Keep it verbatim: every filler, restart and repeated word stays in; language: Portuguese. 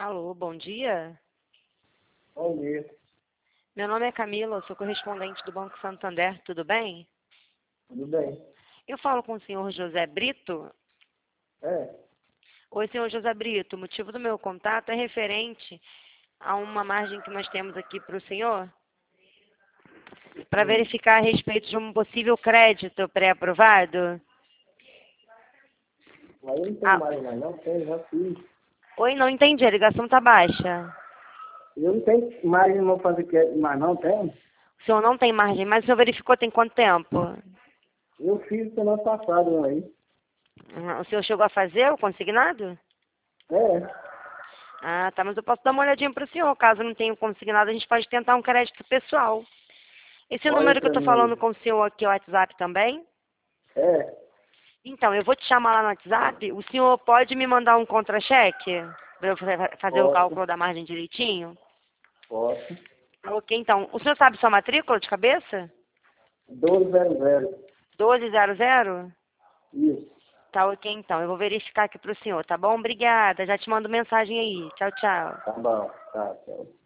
Alô, bom dia. Bom dia. Meu nome é Camila, eu sou correspondente do Banco Santander, tudo bem? Tudo bem? Eu falo com o senhor José Brito. É. Oi, senhor José Brito, o motivo do meu contato é referente a uma margem que nós temos aqui para o senhor, para Hum. verificar a respeito de um possível crédito pré-aprovado. Mas eu não tenho Ah, mais, mas não tenho, já fiz. oi, não entendi, a ligação está baixa. Eu não tenho mais, não vou fazer crédito, mas não tenho. O senhor não tem margem, mas o senhor verificou tem quanto tempo? Eu fiz semana passada um aí. Ah, o senhor chegou a fazer o consignado? É. Ah, tá, mas eu posso dar uma olhadinha para o senhor. Caso não tenha consignado, a gente pode tentar um crédito pessoal. Esse Olha número que eu pra estou mim falando aí. com o senhor aqui é o WhatsApp também? É. Então, eu vou te chamar lá no WhatsApp. O senhor pode me mandar um contra-cheque para eu fa- fazer o Posso. cálculo da margem direitinho? Posso. Ok, então. O senhor sabe sua matrícula de cabeça? doze zero zero. doze zero zero? Isso. Tá ok, então. Eu vou verificar aqui para o senhor, tá bom? Obrigada. Já te mando mensagem aí. Tchau, tchau. Tá bom. Tá, tchau.